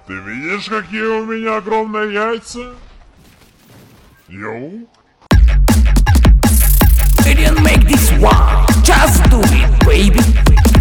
Ты видишь, какие у меня огромные яйца? Йоу. We didn't make this one, just do it, baby.